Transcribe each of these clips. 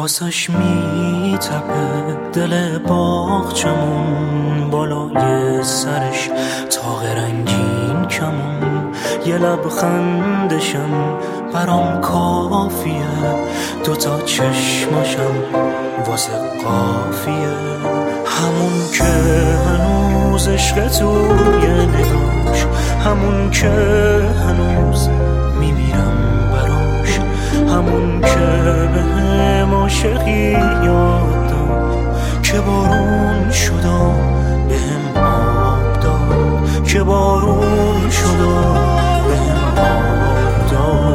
واسش میتپه دل باغچمون، بالای سرش تاق رنگین کمون. یه لبخندشم برام کافیه، دوتا چشماشم واسه قافیه. همون که هنوز عشق توی نگاش، همون که هنوز میمیرم براش، همون که بهم عاشقی یاد داد، که بارون شد و بهم آب داد، که بارون شد و بهم آب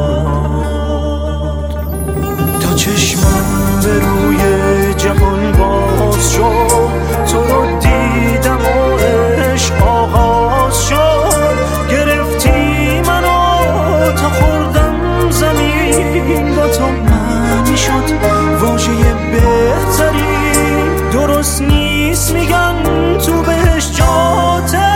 داد. تا چشمم به روی جهان باز شد، تو رو دیدم و عشق آغاز شد. گرفتی منو تا خوردم زمین، با تو معنی شد واژه بهتری. درست نیست میگن تو بهش جاته،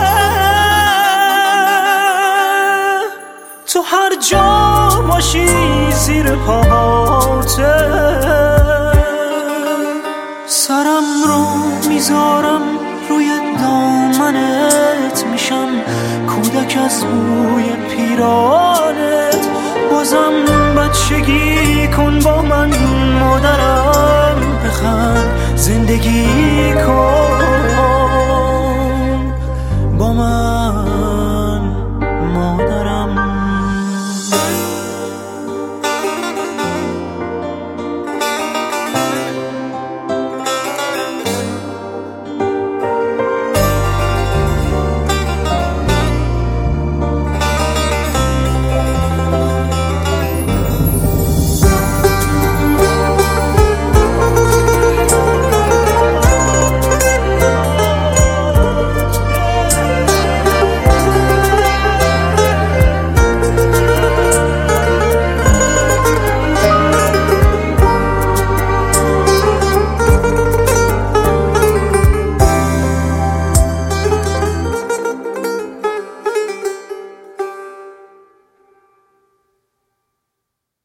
تو هر جا باشی زیر پاهاته. سرم رو میذارم روی دامنت، میشم کودک از بوی پیرانت. بازم بچگی کن با من مادرم،